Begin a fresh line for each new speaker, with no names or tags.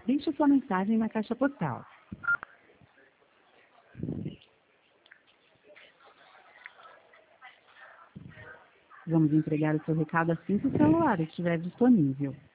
Deixe sua mensagem na caixa postal. Vamos entregar o seu recado assim que o celular estiver disponível.